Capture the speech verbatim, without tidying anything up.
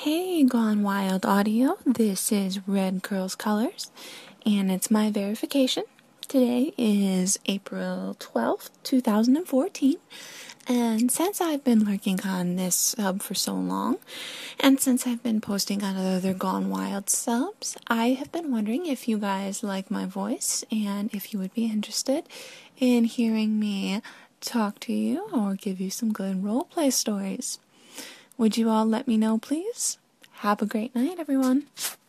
Hey, Gone Wild Audio, this is Red Curls Colors, and it's my verification. Today is April twelfth, two thousand fourteen, and since I've been lurking on this sub for so long, and since I've been posting on other Gone Wild subs, I have been wondering if you guys like my voice, and if you would be interested in hearing me talk to you or give you some good roleplay stories. Would you all let me know, please? Have a great night, everyone.